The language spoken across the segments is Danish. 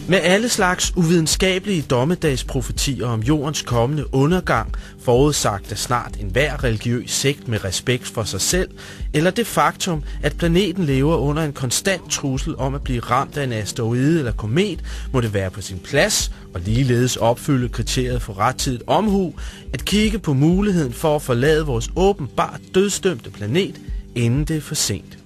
Med alle slags uvidenskabelige dommedagsprofetier om jordens kommende undergang, forudsagt af snart enhver religiøs sekt med respekt for sig selv, eller det faktum, at planeten lever under en konstant trussel om at blive ramt af en asteroide eller komet, må det være på sin plads og ligeledes opfylde kriteriet for rettidigt omhu, at kigge på muligheden for at forlade vores åbenbart dødsdømte planet, inden det er for sent.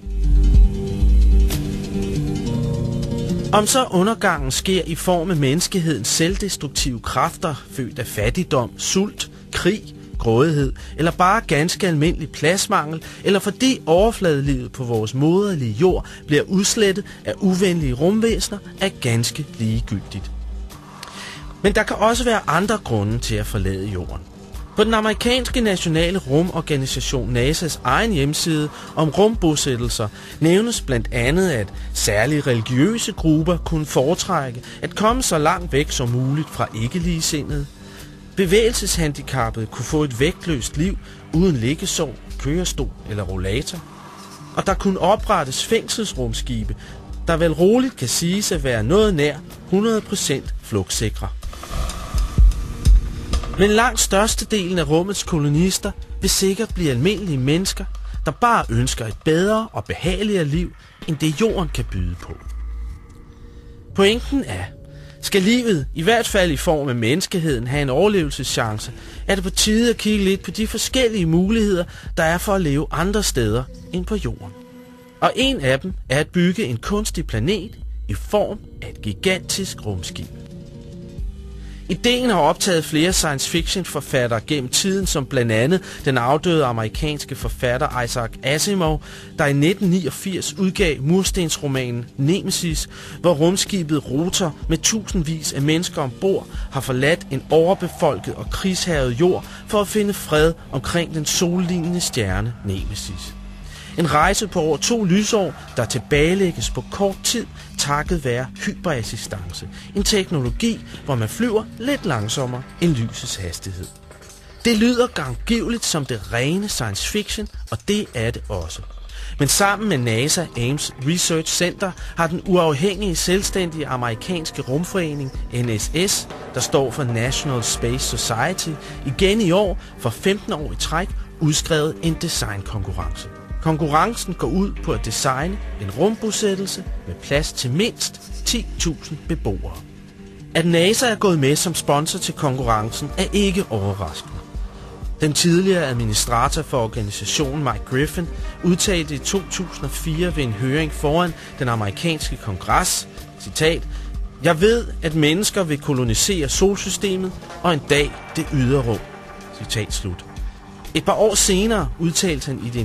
Om så undergangen sker i form af menneskehedens selvdestruktive kræfter, født af fattigdom, sult, krig, grådighed, eller bare ganske almindelig pladsmangel, eller fordi overfladelivet på vores moderlige jord bliver udslettet af uvenlige rumvæsener, er ganske ligegyldigt. Men der kan også være andre grunde til at forlade jorden. På den amerikanske nationale rumorganisation NASA's egen hjemmeside om rumbosættelser nævnes blandt andet, at særlige religiøse grupper kunne foretrække at komme så langt væk som muligt fra ikke-ligesindede. Bevægelseshandicappede kunne få et vægtløst liv uden liggesov, kørestol eller rollator. Og der kunne oprettes fængselsrumskibe, der vel roligt kan siges at være noget nær 100% flugtsikre. Men langt størstedelen af rummets kolonister vil sikkert blive almindelige mennesker, der bare ønsker et bedre og behageligere liv, end det jorden kan byde på. Pointen er, skal livet, i hvert fald i form af menneskeheden, have en overlevelseschance, er det på tide at kigge lidt på de forskellige muligheder, der er for at leve andre steder end på jorden. Og en af dem er at bygge en kunstig planet i form af et gigantisk rumskib. Ideen har optaget flere science fiction forfattere gennem tiden, som blandt andet den afdøde amerikanske forfatter Isaac Asimov, der i 1989 udgav murstensromanen Nemesis, hvor rumskibet Rotor med tusindvis af mennesker ombord har forladt en overbefolket og krigshærget jord for at finde fred omkring den sollignende stjerne Nemesis. En rejse på over 2 lysår, der tilbagelægges på kort tid, takket være hyperassistance. En teknologi, hvor man flyver lidt langsommere end lysets hastighed. Det lyder ganggiveligt som det rene science fiction, og det er det også. Men sammen med NASA Ames Research Center har den uafhængige, selvstændige amerikanske rumforening NSS, der står for National Space Society, igen i år for 15 år i træk udskrevet en designkonkurrence. Konkurrencen går ud på at designe en rumbosættelse med plads til mindst 10.000 beboere. At NASA er gået med som sponsor til konkurrencen er ikke overraskende. Den tidligere administrator for organisationen Mike Griffin udtalte i 2004 ved en høring foran den amerikanske kongres, citat, "Jeg ved, at mennesker vil kolonisere solsystemet og en dag det ydre rum." Citat slut. Et par år senere udtalte han i det